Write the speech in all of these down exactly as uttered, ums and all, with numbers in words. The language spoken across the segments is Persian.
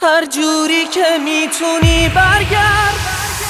هر جوری که میتونی برگرد.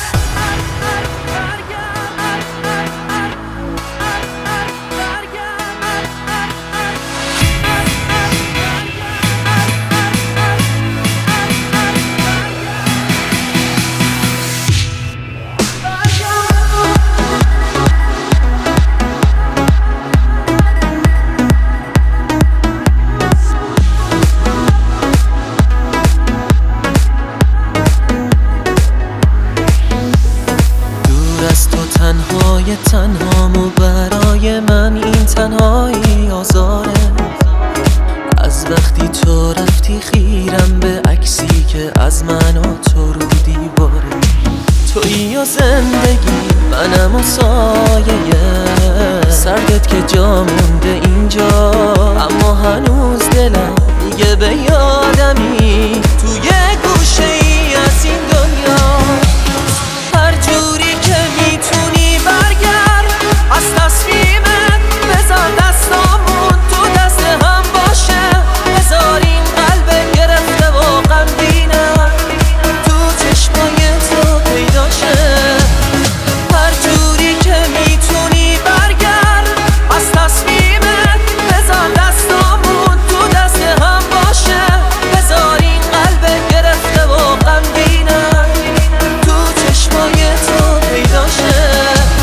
از تو تنهای تنهامو برای من این تنهایی آزاره. از وقتی تو رفتی خیرم به عکسی که از من و تو رو دیواره. تویی و زندگی منم و سایه سردت که جا مونده اینجا، اما هنوز دلم میگه به یادمی توی گوشه ای از این دنیا. هر جوری که میتونی برگرد از تصمیمت، بذار دستامون تو دست هم باشه. بذار این قلب گرفته و غمگینم تو چشمای تو پیدا شه. هر جوری که میتونی برگرد از تصمیمت، بذار دستامون تو دست هم باشه. بذار این قلب گرفته و غمگینم تو چشمای تو پیدا شه.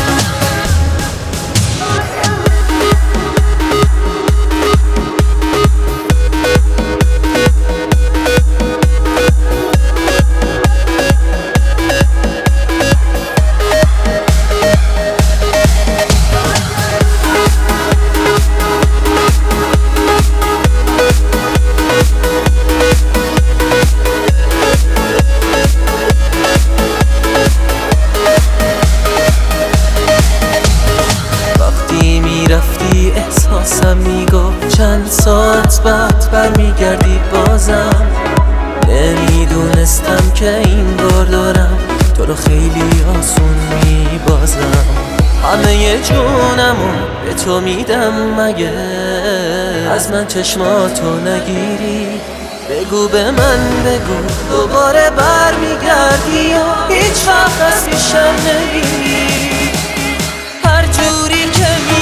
رفتی احساسم میگفت چند ساعت بعد برمیگردی بازم. نمیدونستم که این بار دارم تو رو خیلی آسون میبازم. همه جونمو به تو میدم مگه از من چشماتو نگیری. بگو به من بگو دوباره برمیگردی یا هیچ وقت از پیشم نمیری. هر جوری که